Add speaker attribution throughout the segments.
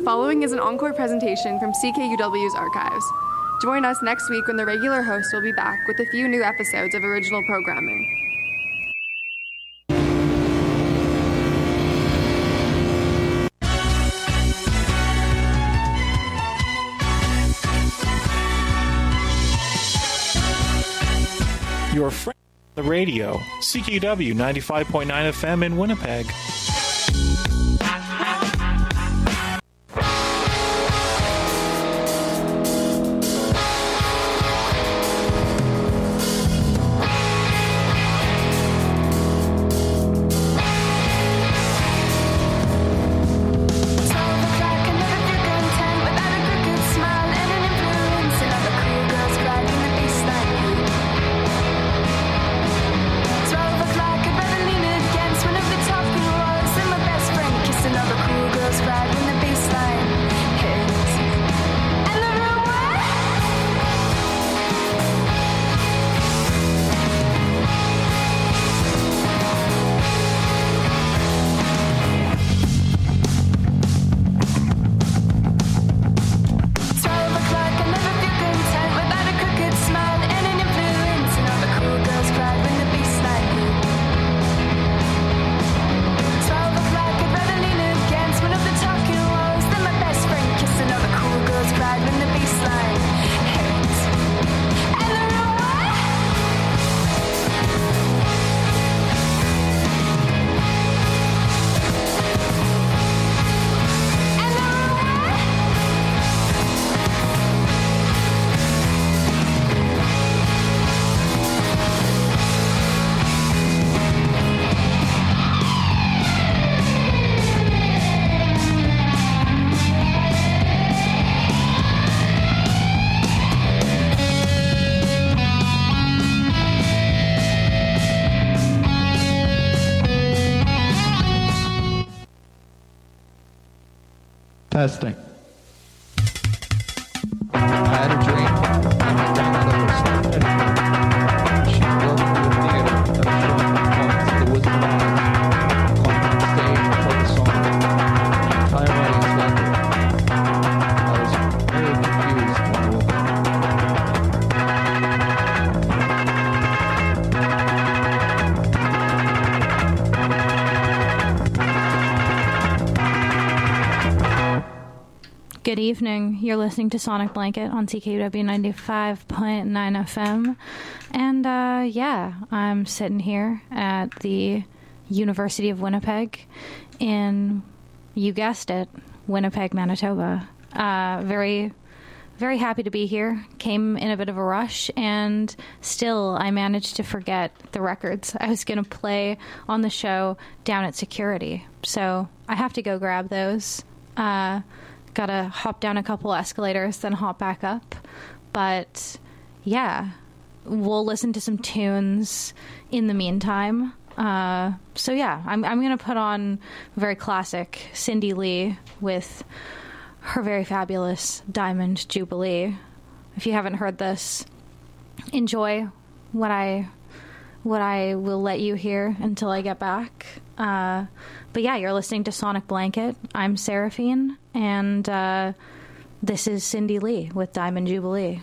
Speaker 1: following is an encore presentation from CKUW's archives. Join us next week when the regular host will be back with a few new episodes of original programming.
Speaker 2: Your friend on the radio, CKUW 95.9 FM in Winnipeg.
Speaker 3: Testing. I had a dream, and my grandmother was stuck at she built a theater that was showing performance of The Wizard of Oz, climbed on stage and played the song. The entire audience loved it. I was very confused when I woke up.
Speaker 4: Good evening. You're listening to Sonic Blanket on CKUW 95.9 FM. And I'm sitting here at the University of Winnipeg in, you guessed it, Winnipeg, Manitoba. Very, very happy to be here. Came in a bit of a rush, and still I managed to forget the records I was going to play on the show down at security. So I have to go grab those. Gotta hop down a couple escalators, then hop back up. But yeah, we'll listen to some tunes in the meantime. I'm gonna put on very classic Cindy Lee with her very fabulous Diamond Jubilee. If you haven't heard this, enjoy what I will let you hear until I get back. But yeah, you're listening to Sonic Blanket. I'm Seraphine, and this is Cindy Lee with Diamond Jubilee.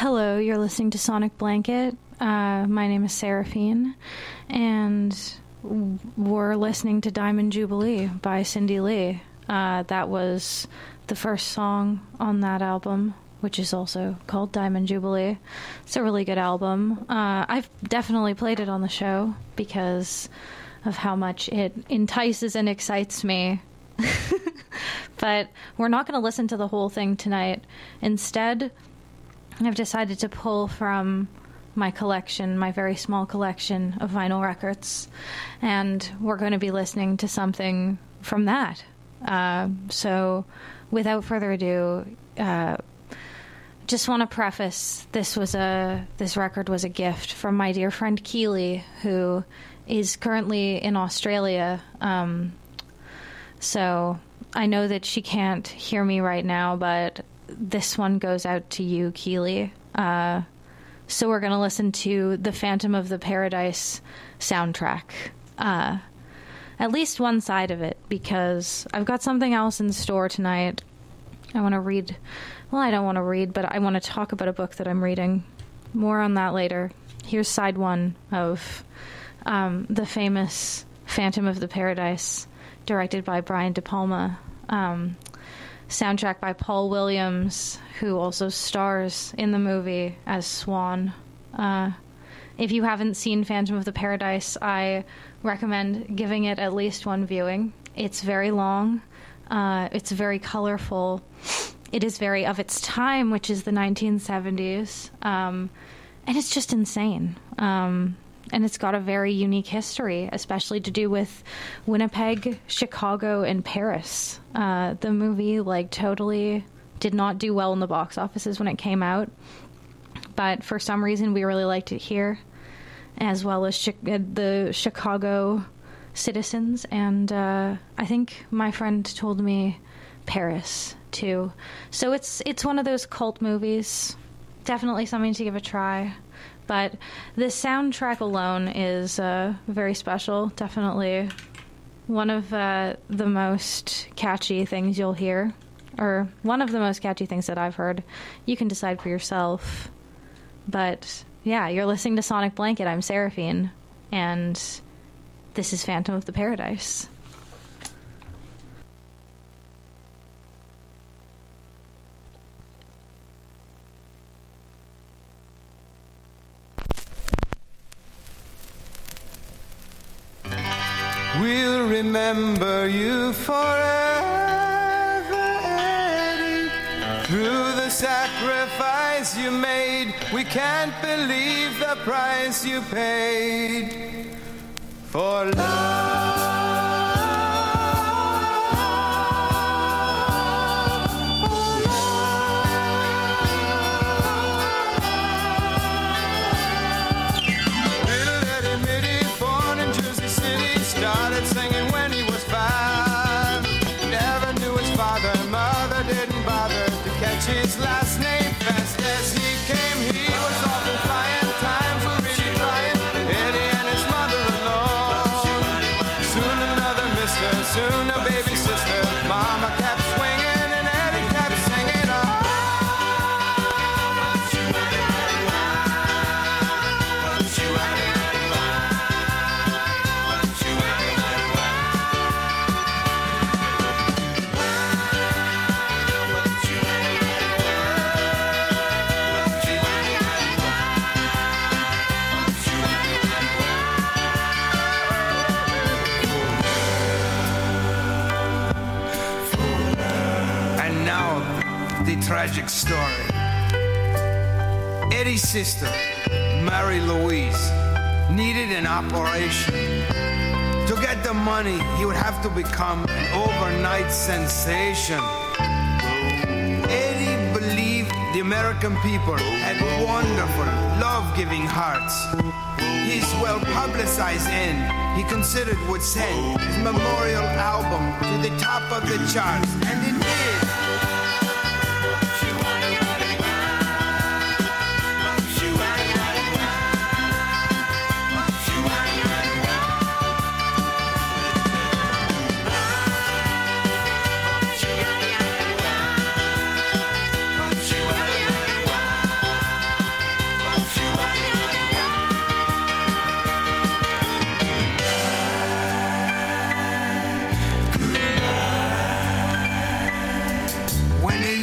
Speaker 4: Hello, you're listening to Sonic Blanket. My name is Seraphine, and we're listening to Diamond Jubilee by Cindy Lee. That was the first song on that album, which is also called Diamond Jubilee. It's a really good album. I've definitely played it on the show because of how much it entices and excites me. But we're not going to listen to the whole thing tonight. Instead, I've decided to pull from my collection, my very small collection of vinyl records, and we're going to be listening to something from that. So without further ado, just want to preface, this record was a gift from my dear friend Keely, who is currently in Australia. So I know that she can't hear me right now, but this one goes out to you, Keely. So we're going to listen to the Phantom of the Paradise soundtrack. At least one side of it, because I've got something else in store tonight. I want to read... Well, I don't want to read, but I want to talk about a book that I'm reading. More on that later. Here's side one of the famous Phantom of the Paradise, directed by Brian De Palma. Soundtrack by Paul Williams, who also stars in the movie as Swan. If you haven't seen Phantom of the Paradise, I recommend giving it at least one viewing. It's very long. It's very colorful. It is very of its time, which is the 1970s. And it's just insane. And it's got a very unique history, especially to do with Winnipeg, Chicago, and Paris. The movie, totally did not do well in the box offices when it came out. But for some reason, we really liked it here, as well as the Chicago citizens. And I think my friend told me Paris, too. So it's one of those cult movies. Definitely something to give a try. But the soundtrack alone is very special. Definitely one of the most catchy things you'll hear. Or one of the most catchy things that I've heard. You can decide for yourself. But yeah, you're listening to Sonic Blanket. I'm Seraphine. And this is Phantom of the Paradise.
Speaker 5: We'll remember you forever, Eddie. Through the sacrifice you made, we can't believe the price you paid for love. Started singing when he was 5. Never knew his father and mother didn't bother to catch his last name. Fast as he came, he was often flying. Times were really trying. Eddie and his mother alone. Soon another mister, soon a baby sister. Mama kept swinging and Eddie kept singing. Tragic story. Eddie's sister, Mary Louise, needed an operation. To get the money, he would have to become an overnight sensation. Eddie believed the American people had wonderful, love-giving hearts. His well-publicized end, he considered, would send his memorial album to the top of the charts, and it did.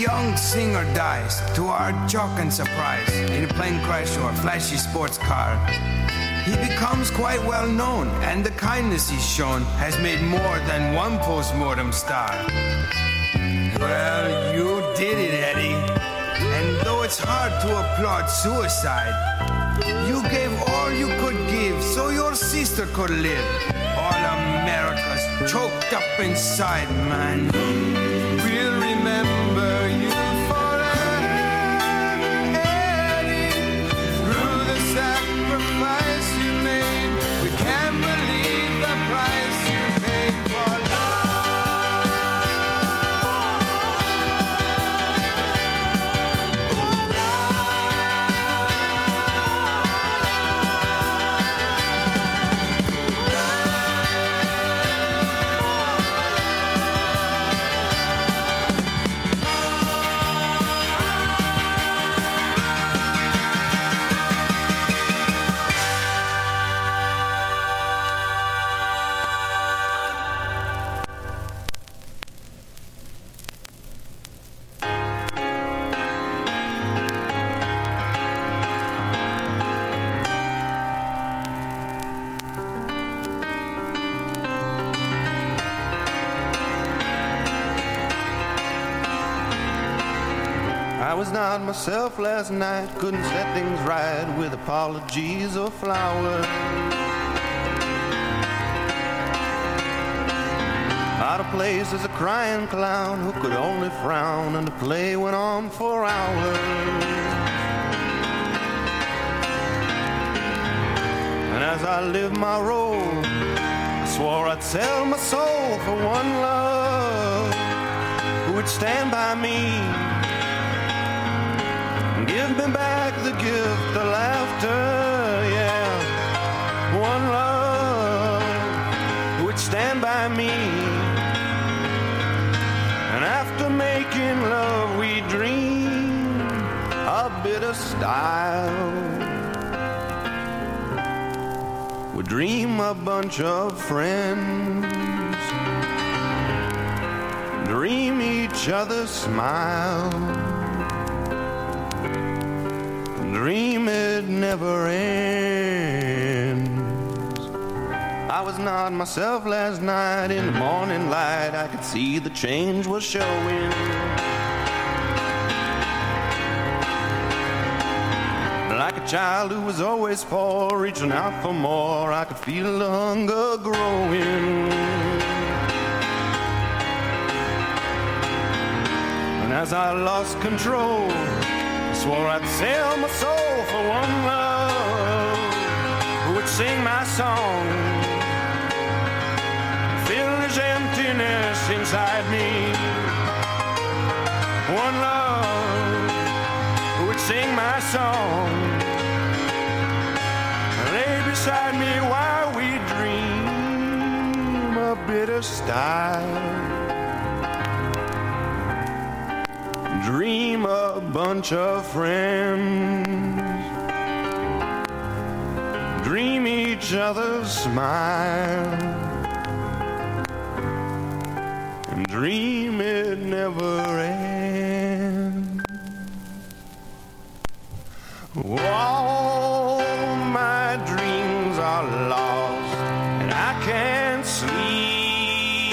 Speaker 5: young singer dies, to our shock and surprise, in a plane crash or a flashy sports car. He becomes quite well known, and the kindness he's shown has made more than one post-mortem star. Well, you did it, Eddie. And though it's hard to applaud suicide, you gave all you could give so your sister could live. All America's choked up inside, man. We'll remember you forever, Eddie. Through the sacrifice you made, we can't believe the price you paid for love.
Speaker 6: I was not myself last night, couldn't set things right with apologies or flowers. Out of place as a crying clown who could only frown, and the play went on for hours. And as I lived my role, I swore I'd sell my soul for one love who would stand by me, give me back the gift of laughter, yeah. One love would stand by me. And after making love, we dream a bit of style. We dream a bunch of friends, dream each other's smile, dream it never ends. I was not myself last night. In the morning light I could see the change was showing. Like a child who was always poor, reaching out for more, I could feel the hunger growing. And as I lost control, swore I'd sell my soul for one love who would sing my song, fill this emptiness inside me. One love who would sing my song, lay beside me while we dream a bit of style. Dream a bunch of friends, dream each other's smile, and dream it never ends. All my dreams are lost and I can't sleep,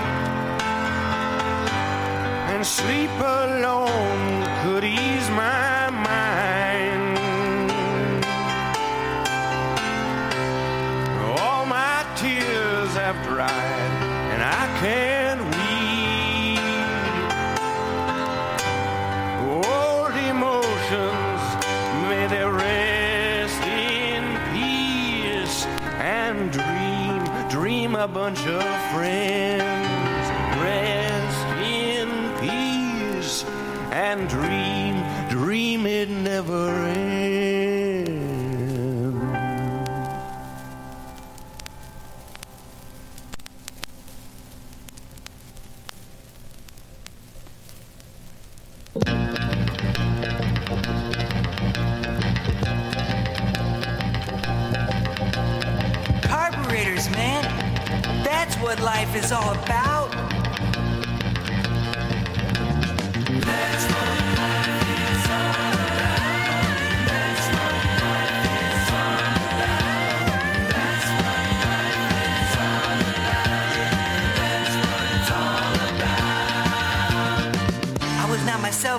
Speaker 6: and sleep alone could ease my mind. All my tears have dried and I can't weep. Old emotions, may they rest in peace, and dream a bunch of friends, rest in peace, and dream it never ends.
Speaker 7: Carburetors, man. That's what life is all about. Let's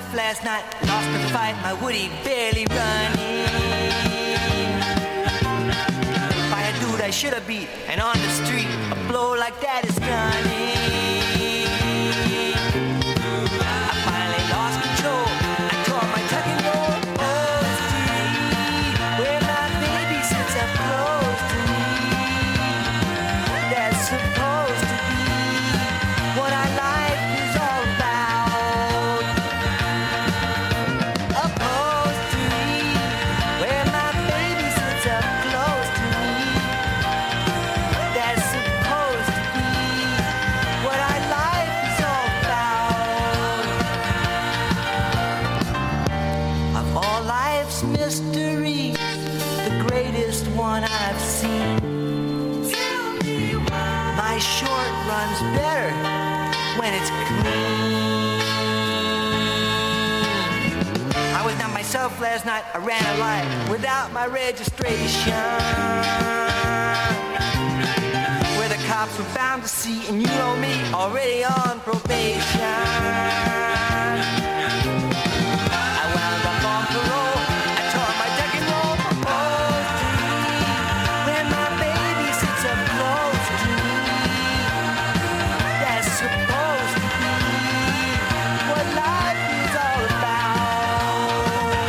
Speaker 7: myself last night. Lost the fight, my Woody barely running. By a dude I should have beat, and on the street, a blow like that is gunning. I finally lost control. I tore my tuck and roll. Oh, street, where my baby sits up close to me. That's supposed to be what our life is all about. Upholstery, where my baby sits up close to me. That's supposed to be what our life is all about. Of all life's mysteries, the greatest one I've seen. My short runs better when it's clean. I was not myself last night. I ran a life without my registration, where the cops were bound to see, and you know me, already on probation. I wound up on parole. I tore my deck and roll. Where my baby sits up close to me. That's supposed to be what life is all about.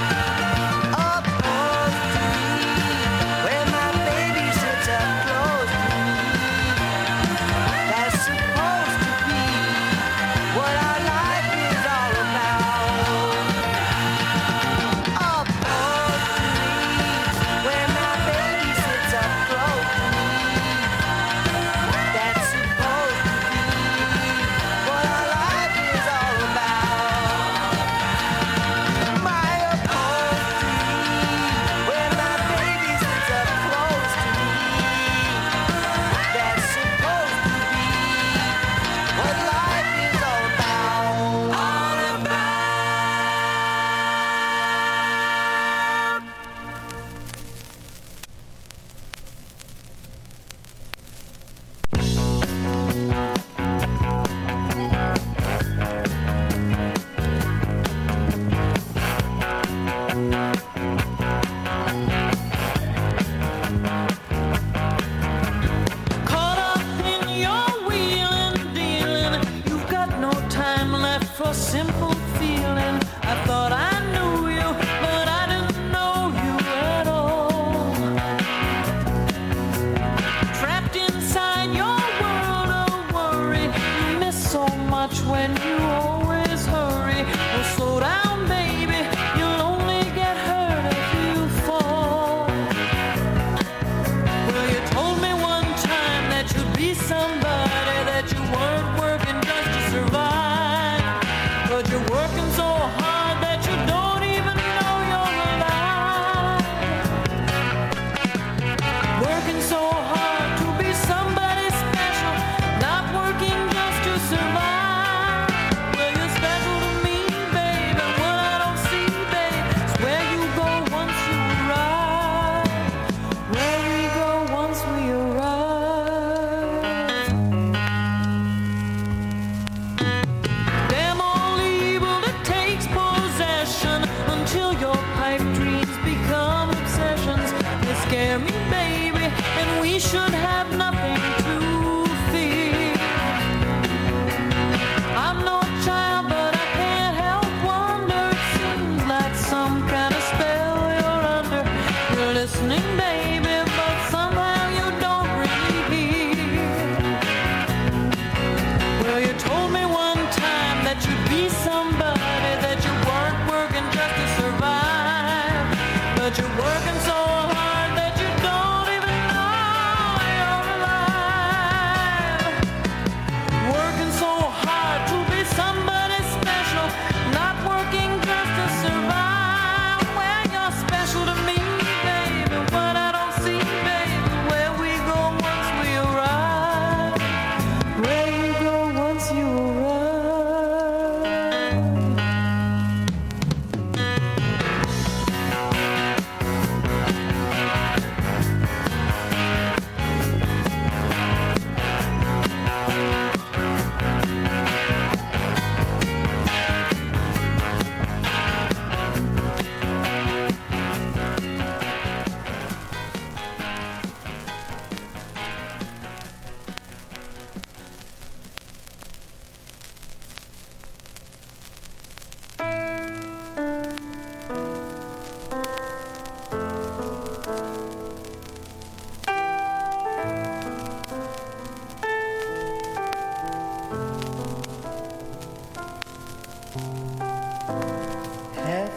Speaker 7: Upholstery, where my baby sits up close to me. That's supposed to be what our life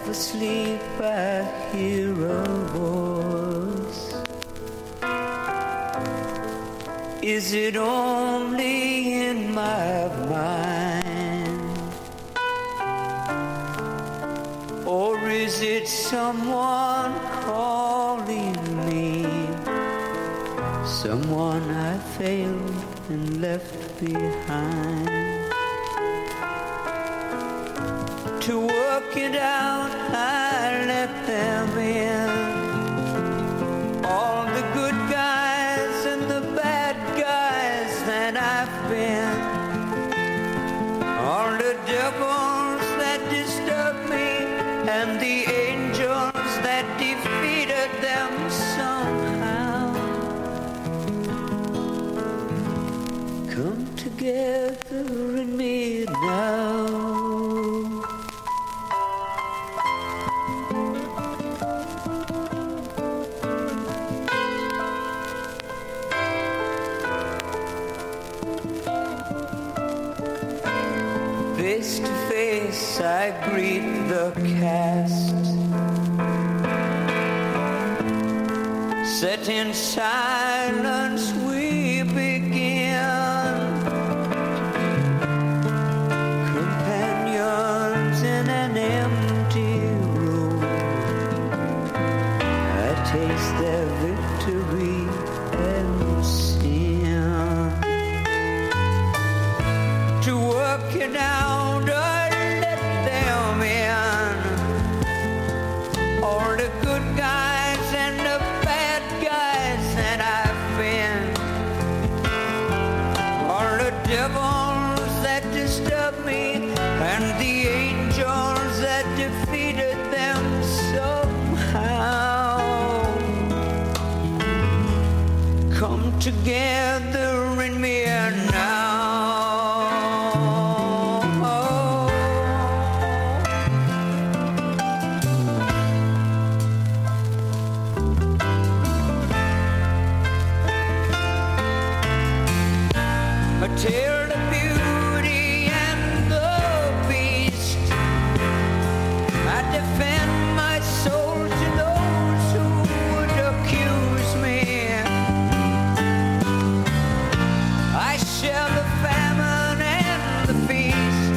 Speaker 8: half asleep, I hear a voice. Is it only in my mind? Or is it someone calling me? Someone I failed and left behind. To work it out, I let them in. All the good guys and the bad guys that I've been. All the devils that disturbed me and the angels that defeated them somehow. Come together in me now. Face to face, I greet the cast. Set in silence, we begin. Companions in an empty room. I taste their victory and sin. To work it out. Together in me now. A tale of beauty and the beast. I defend my soul to those who would accuse me. I share the famine and the feast.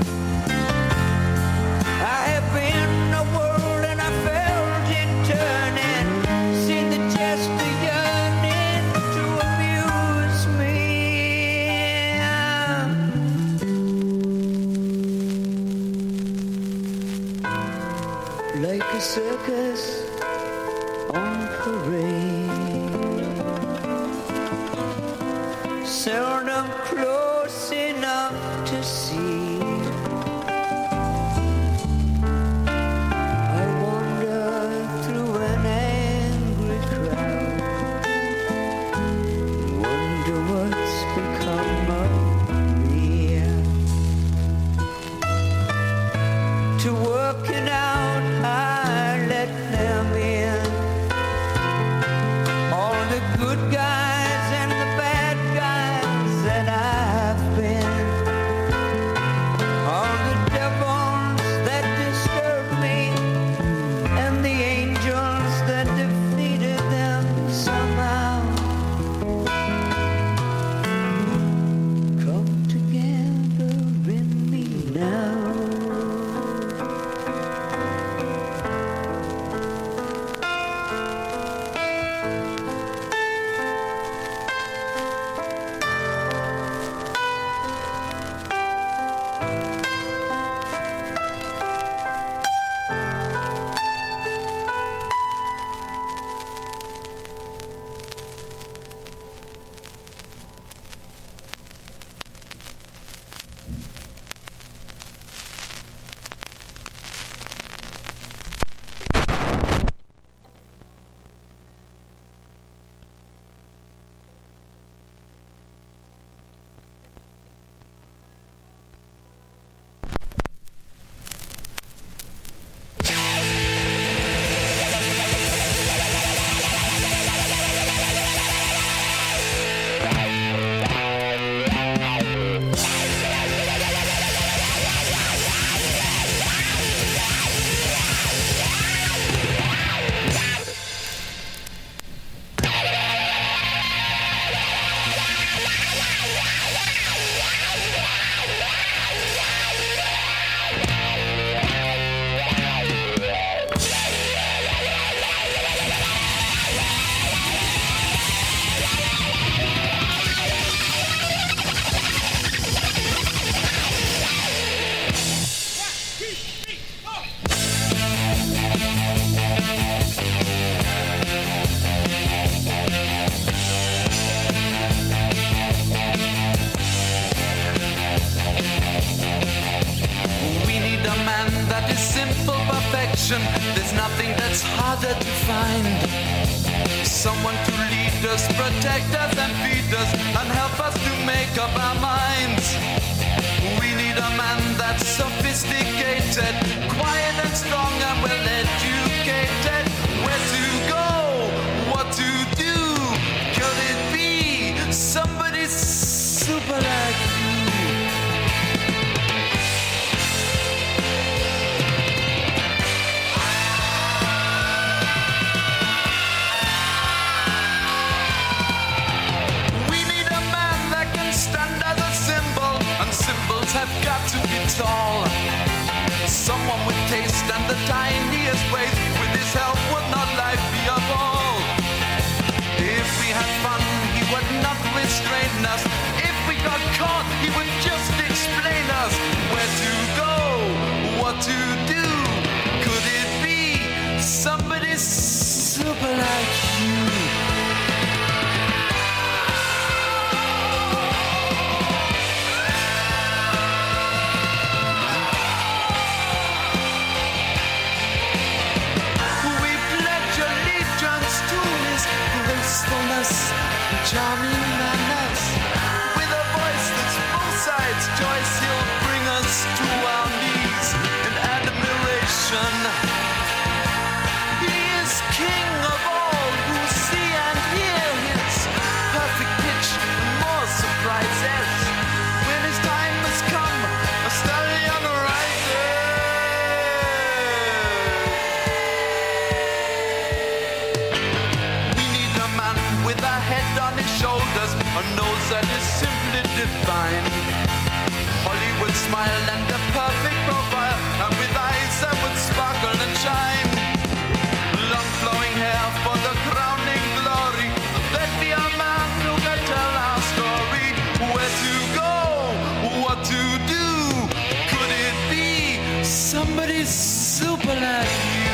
Speaker 8: I have been a world and I felt it turning. Seen the jest, the yearning to amuse me. Like a circus on parade. Seldom close enough to see. I wander through an angry crowd. Wonder what's become of me. To work it out, I let them in. All the good guys and the bad guys that I've been. All the devils that disturbed me and the angels that defeated them somehow. Come together in me now.
Speaker 5: affection, there's nothing that's harder to find. Someone to lead us, protect us and feed us and help us to make up our minds. We need a man that's sophisticated, quiet and strong and well educated. Where to go, what to do, could it be somebody super like you? Symbols have got to be tall. Someone with taste and the tiniest ways. With his help would not life be a ball? If we had fun, he would not restrain us. If we got caught, he would just explain us where to go, what to do. Could it be somebody super like you? Charming manners, with a voice that's both sides choice, he'll bring us to our knees in admiration. He is king of all who see and hear his perfect pitch and more surprises. When his time has come, a stallion rises. We need a man with a head on his shoulders, a nose that is simply divine, Hollywood smile and a perfect profile, and with eyes that would sparkle and shine. Long flowing hair for the crowning glory. There'd be a man who could tell our story. Where to go, what to do. Could it be somebody super like you?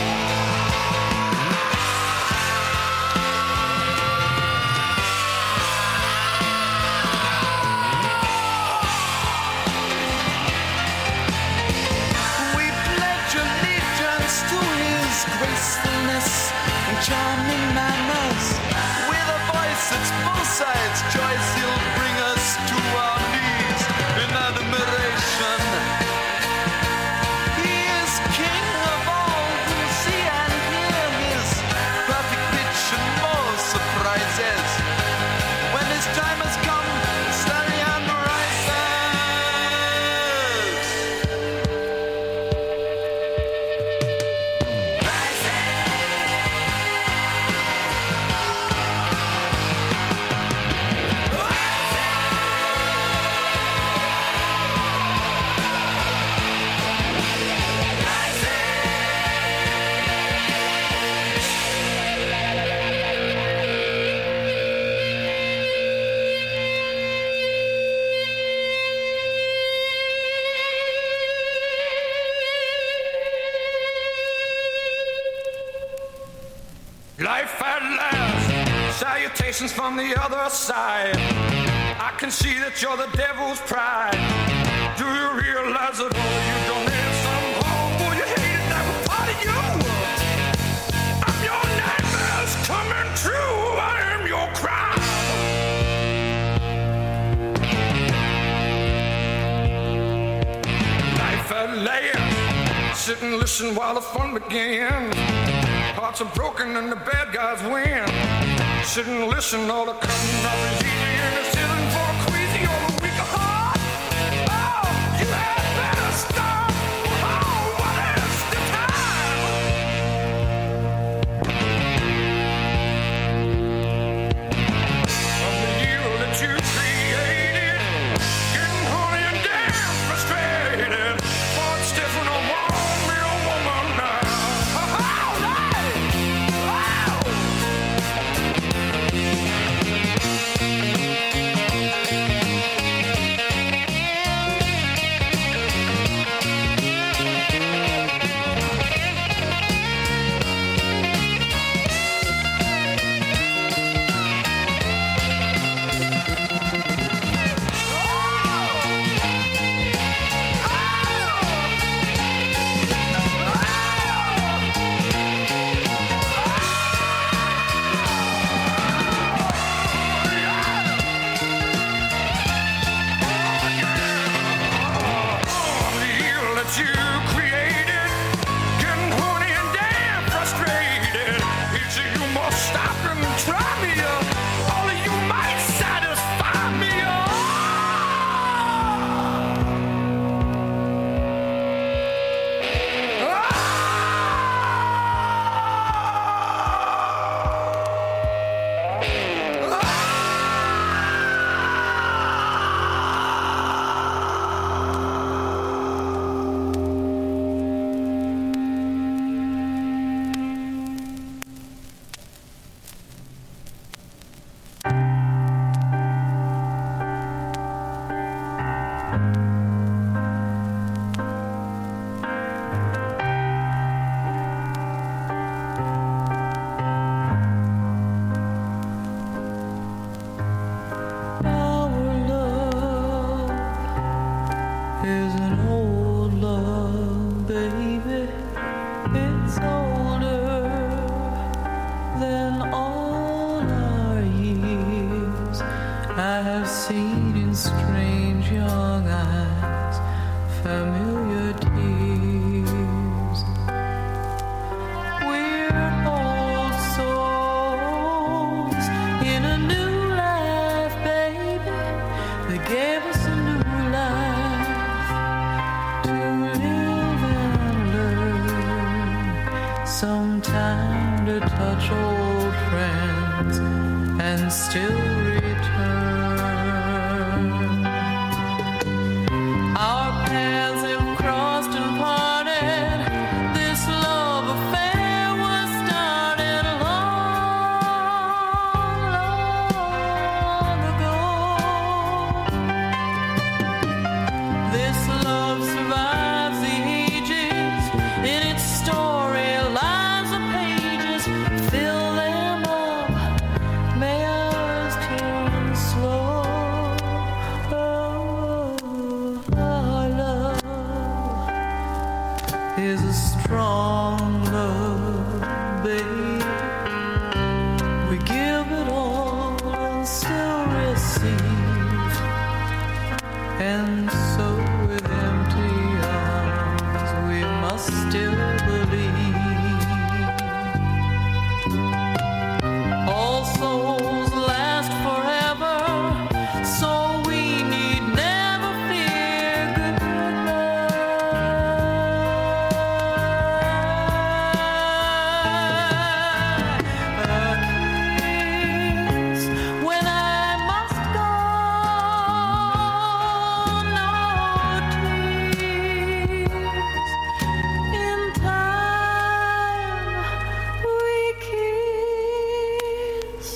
Speaker 5: Gracefulness and charming manners, with a voice that's both sides choice, he'll bring us to our knees in admiration. He is king of all who see and hear his perfect pitch and more surprises. When his time has come, the stallion rises.
Speaker 9: Life at last, salutations from the other side. I can see that you're the devil's pride. Do you realize that all you've done is somehow, boy, you hated that was part of you? I'm your nightmares coming true. I am your crime. Life at last, sit and listen while the fun begins. Hearts are broken and the bad guys win. Sit and listen, all the cutting up is easy and it's sitting for a queasy or a weak heart. Oh, you had better stop. Oh, what is the time? From the year that you created, getting horny and damn frustrated. What's different or wrong, me a woman now?
Speaker 10: baby, it's older than all our years. I have seen in strange young eyes familiar tears. We're old souls in a new life, baby. They gave us a new life to live and learn. Sometime to touch old friends and still return. Our paths have crossed and parted. This love affair was started long, long ago. This love survives the ages. In its story lies the pages. Fill them up, may ours turn slow. Our love is a strong love, babe. We give it all and still receive. And so with empty arms we must still believe. All souls last forever, so we need never fear. Goodbye. A kiss when I must go. No tears. In time we kiss.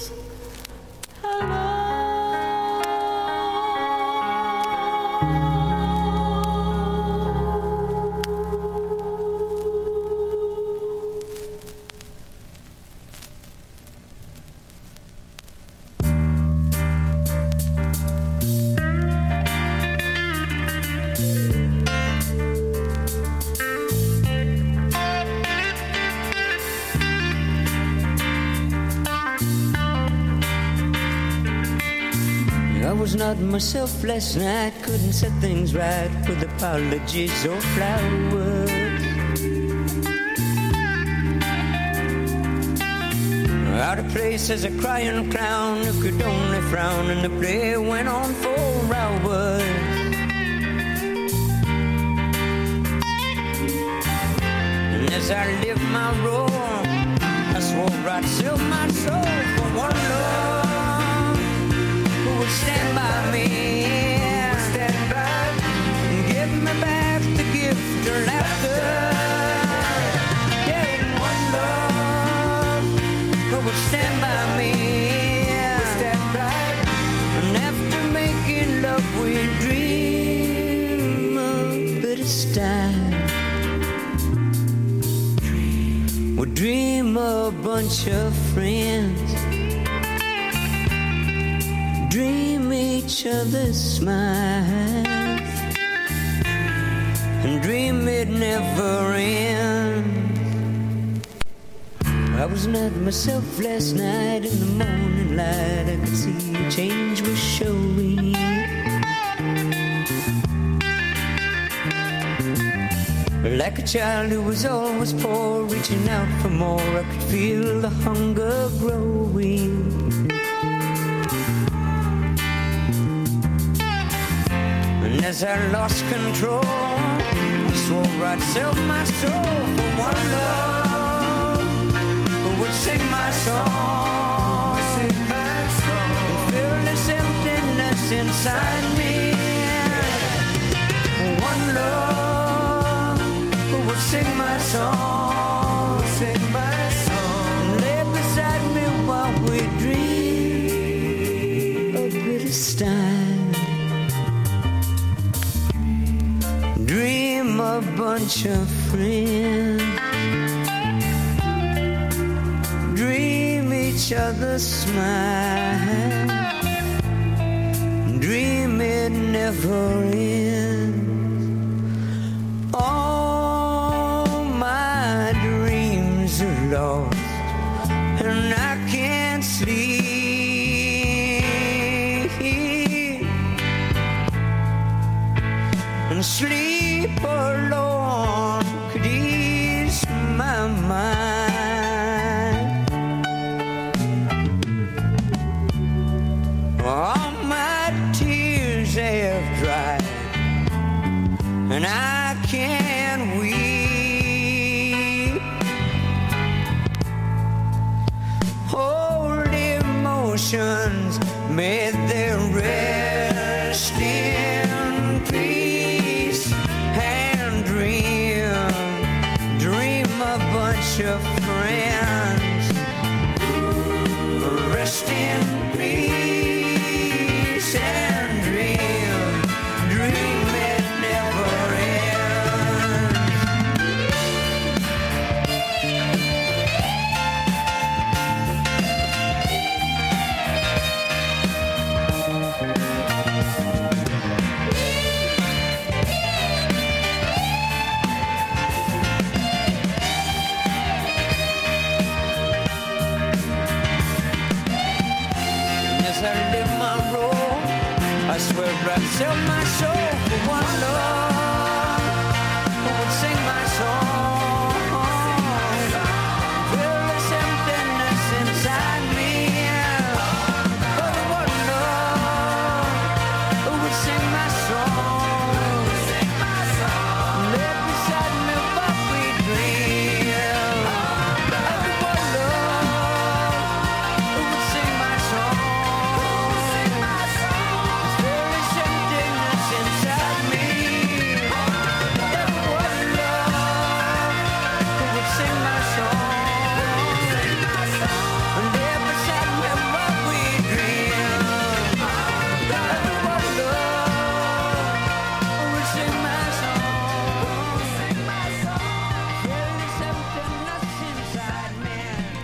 Speaker 8: I was not myself last night, couldn't set things right with apologies or flowers. Out of place as a crying clown who could only frown, and the play went on for hours. And as I lived my role, I swore I'd sell my soul for one love who would stand by me, stand by, and give me back the gift of laughter. Yeah, one love who would stand by me, stand by, and after making love we dream of Bitterstein. We dream a bunch of friends, dream each other's smiles, and dream it never ends. I was not myself last night. In the morning light I could see a change was showing. Like a child who was always poor, reaching out for more, I could feel the hunger growing. And as I lost control, I swore I'd sell my soul for one love who would sing my song, sing my song, and fill this emptiness inside me. One love who would sing my song, sing my song, and lay beside me while we dream of Bitterstein. Dream a bunch of friends, dream each other's smile, dream it never ends. All sleep and sleep alone could ease my mind. All my tears have dried and I can't weep. Old emotions made their rest in peace and dream a bunch of friends. Rest in peace and dream it never ends. As I live my role, I swear I'd sell my soul for one love who would sing my song. Fill this emptiness inside me for the one love who would sing my song. Live beside me while we dream of the one love who would sing my song. There is emptiness inside me. That one love who would sing my song. And live beside me while we dream of the one love who would sing my song. There is emptiness inside me.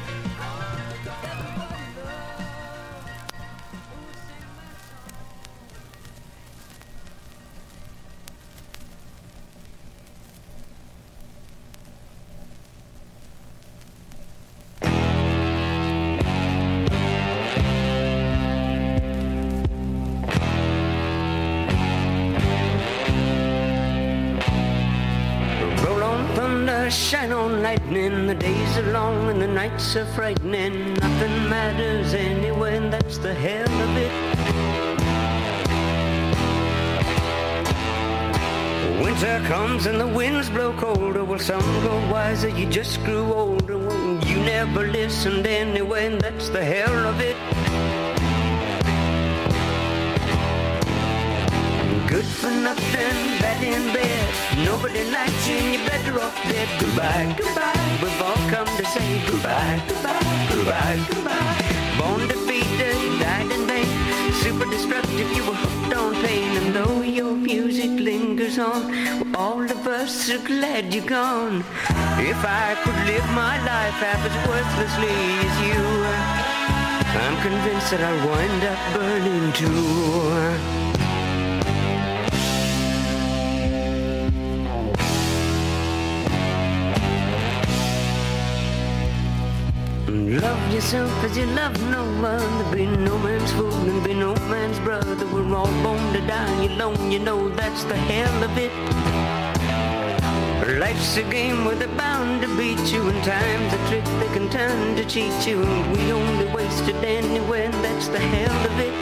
Speaker 8: Roll on thunder, shine on lightning. The days are long and the nights are frightening. Nothing matters anyway, and that's the hell of it. Winter comes and the winds blow colder. Well, some grow wiser, you just grew older. Well, you never listened anyway, and that's the hell of it. Good for nothing, bad in bed. Nobody likes you and you're better off dead. Goodbye, goodbye. We've all come to say goodbye, goodbye, goodbye, goodbye. Born defeated, died in vain. Super destructive, you were hooked on pain. And though your music lingers on, well, all of us are glad you're gone. If I could live my life half as worthlessly as you, I'm convinced that I'll wind up burning too. Love yourself as you love no other. Be no man's fool and be no man's brother. We're all born to die alone, you know that's the hell of it. Life's a game where they're bound to beat you, and time's a trick they can turn to cheat you. And we only wasted anyway, and that's the hell of it.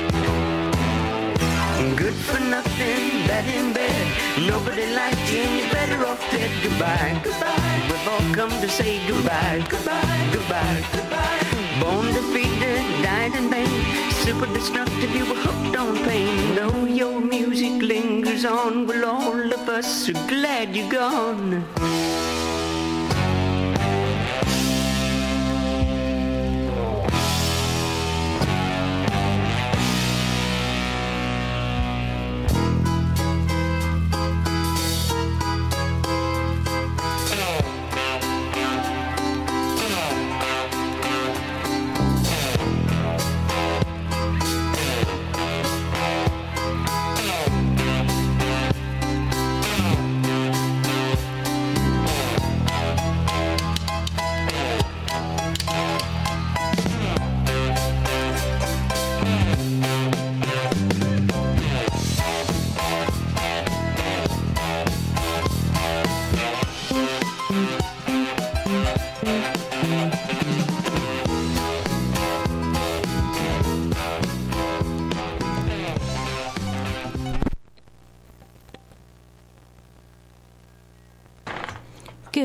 Speaker 8: Good for nothing, bad in bed. Nobody liked you and you're better off dead. Goodbye, goodbye. We've all come to say goodbye, goodbye, goodbye, goodbye. Born defeated, died in vain. Super destructive, you were hooked on pain. Though your music lingers on, well, all of us are glad you're gone.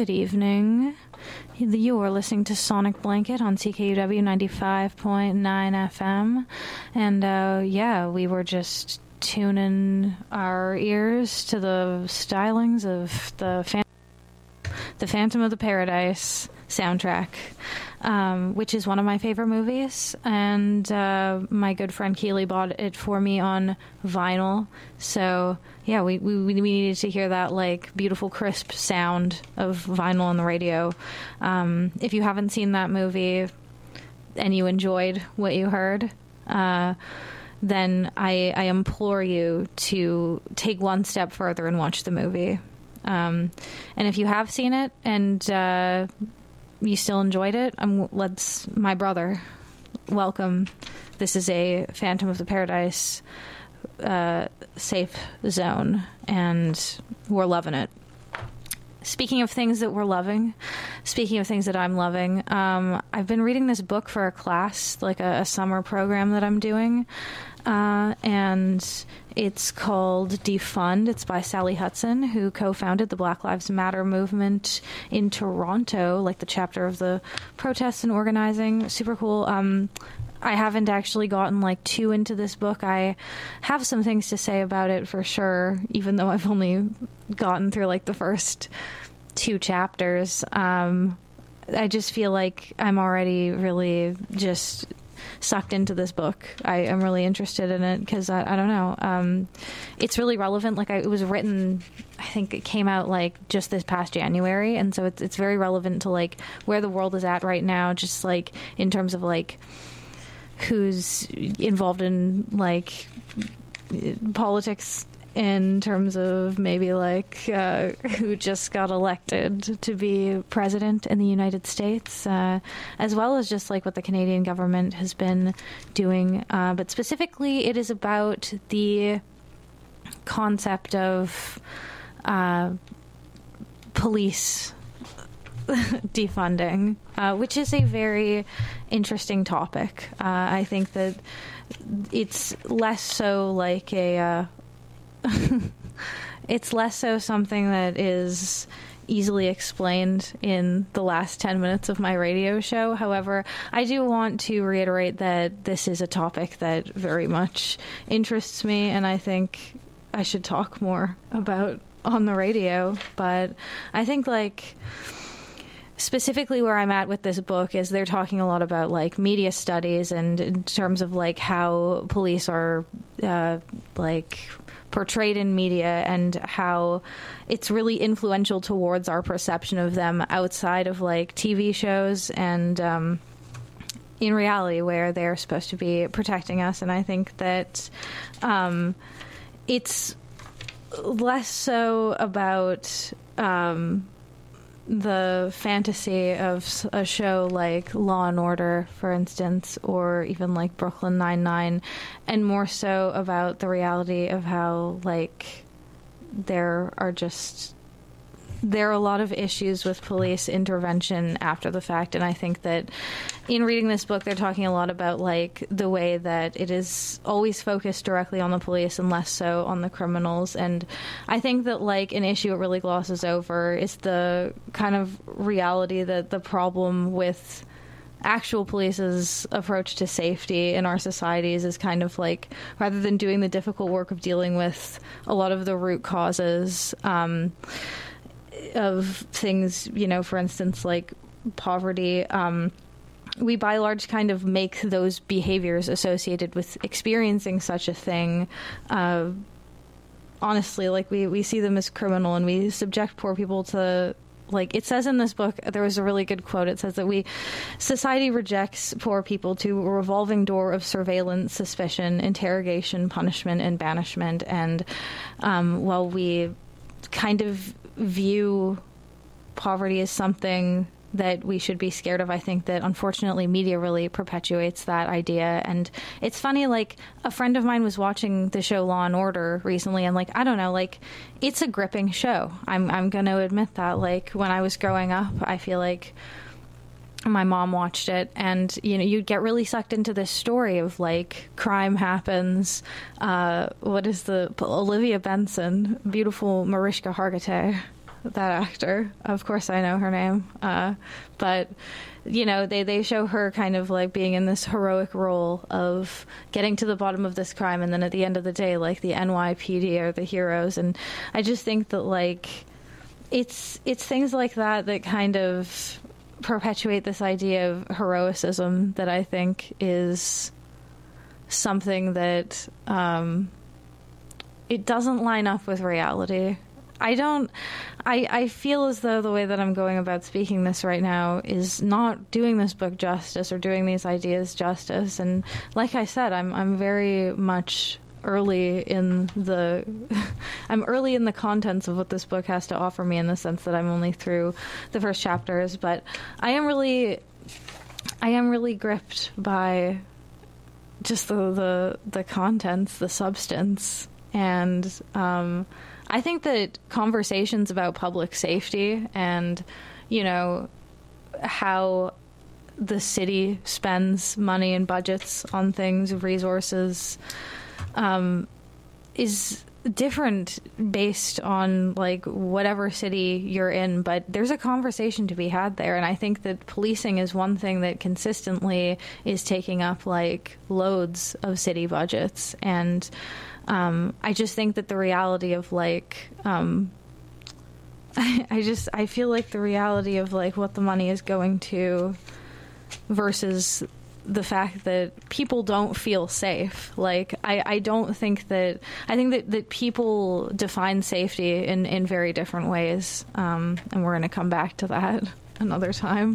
Speaker 4: Good evening. You are listening to Sonic Blanket on CKUW 95.9 FM. And, we were just tuning our ears to the stylings of the Phantom of the Paradise soundtrack, which is one of my favorite movies, and my good friend Keely bought it for me on vinyl. So yeah, we needed to hear that like beautiful crisp sound of vinyl on the radio. If you haven't seen that movie and you enjoyed what you heard, then I implore you to take one step further and watch the movie. And if you have seen it and you still enjoyed it, my brother, welcome. This is a Phantom of the Paradise safe zone, and we're loving it. Speaking of things that we're loving, speaking of things that I'm loving, I've been reading this book for a class, like a summer program that I'm doing, and it's called Defund. It's by Sally Hudson, who co-founded the Black Lives Matter movement in Toronto, like the chapter of the protests and organizing. Super cool. I haven't actually gotten like too into this book. I have some things to say about it for sure, even though I've only gotten through like the first 2 chapters. I just feel like I'm already really just sucked into this book. I am really interested in it because I don't know. It's really relevant. Like it was written, I think it came out like just this past January, and so it's very relevant to like where the world is at right now, just like in terms of like who's involved in like politics, in terms of maybe like who just got elected to be president in the United States, as well as just like what the Canadian government has been doing. But specifically, it is about the concept of police defunding, which is a very interesting topic. I think that it's less so like it's less so something that is easily explained in the last 10 minutes of my radio show. However, I do want to reiterate that this is a topic that very much interests me, and I think I should talk more about on the radio. But I think like specifically where I'm at with this book is they're talking a lot about like media studies and in terms of like how police are like portrayed in media and how it's really influential towards our perception of them outside of like TV shows and in reality where they're supposed to be protecting us. And I think that it's less so about the fantasy of a show like Law and Order, for instance, or even like Brooklyn Nine-Nine, and more so about the reality of how like there are a lot of issues with police intervention after the fact. And I think that in reading this book, they're talking a lot about like the way that it is always focused directly on the police and less so on the criminals. And I think that like an issue it really glosses over is the kind of reality that the problem with actual police's approach to safety in our societies is kind of like, rather than doing the difficult work of dealing with a lot of the root causes of things, you know, for instance, like poverty, we by large kind of make those behaviors associated with experiencing such a thing, honestly, like we see them as criminal, and we subject poor people to, like it says in this book, there was a really good quote. It says that society rejects poor people to a revolving door of surveillance, suspicion, interrogation, punishment, and banishment. And while we kind of view poverty as something that we should be scared of, I think that unfortunately media really perpetuates that idea. And it's funny, like a friend of mine was watching the show Law and Order recently, and like I don't know, like it's a gripping show. I'm going to admit that. Like when I was growing up, I feel like my mom watched it, and you know, you'd get really sucked into this story of like crime happens. What is the Olivia Benson, beautiful Mariska Hargitay, that actor. Of course I know her name. But, you know, they show her kind of like being in this heroic role of getting to the bottom of this crime, and then at the end of the day, like, the NYPD are the heroes. And I just think that, like, it's things like that that kind of perpetuate this idea of heroicism that I think is something that it doesn't line up with reality. I feel as though the way that I'm going about speaking this right now is not doing this book justice or doing these ideas justice. And like I said, I'm very much early in the contents of what this book has to offer me, in the sense that I'm only through the first chapters, but I am really gripped by just the contents, the substance. And I think that conversations about public safety and, you know, how the city spends money and budgets on things, resources, is different based on, like, whatever city you're in, but there's a conversation to be had there. And I think that policing is one thing that consistently is taking up, like, loads of city budgets. And I just think that the reality of, like, I feel like the reality of, like, what the money is going to versus the fact that people don't feel safe. Like, I think that people define safety in very different ways. And we're going to come back to that another time.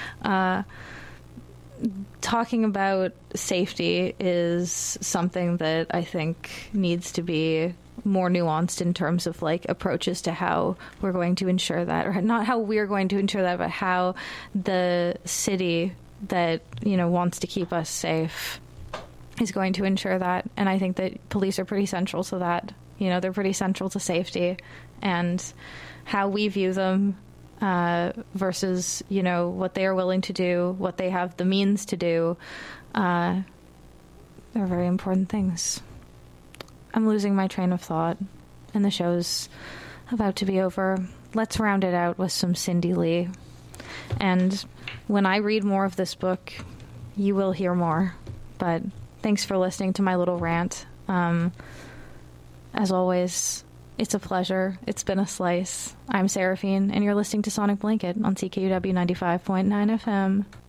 Speaker 4: Talking about safety is something that I think needs to be more nuanced in terms of, like, approaches to how we're going to ensure that, or not how we're going to ensure that, but how the city that, you know, wants to keep us safe is going to ensure that. And I think that police are pretty central to that. You know, they're pretty central to safety, and how we view them versus, you know, what they are willing to do, what they have the means to do. They're very important things. I'm losing my train of thought, and the show's about to be over. Let's round it out with some Cindy Lee. And when I read more of this book, you will hear more. But thanks for listening to my little rant. As always, it's a pleasure. It's been a slice. I'm Seraphine, and you're listening to Sonic Blanket on CKUW 95.9 FM.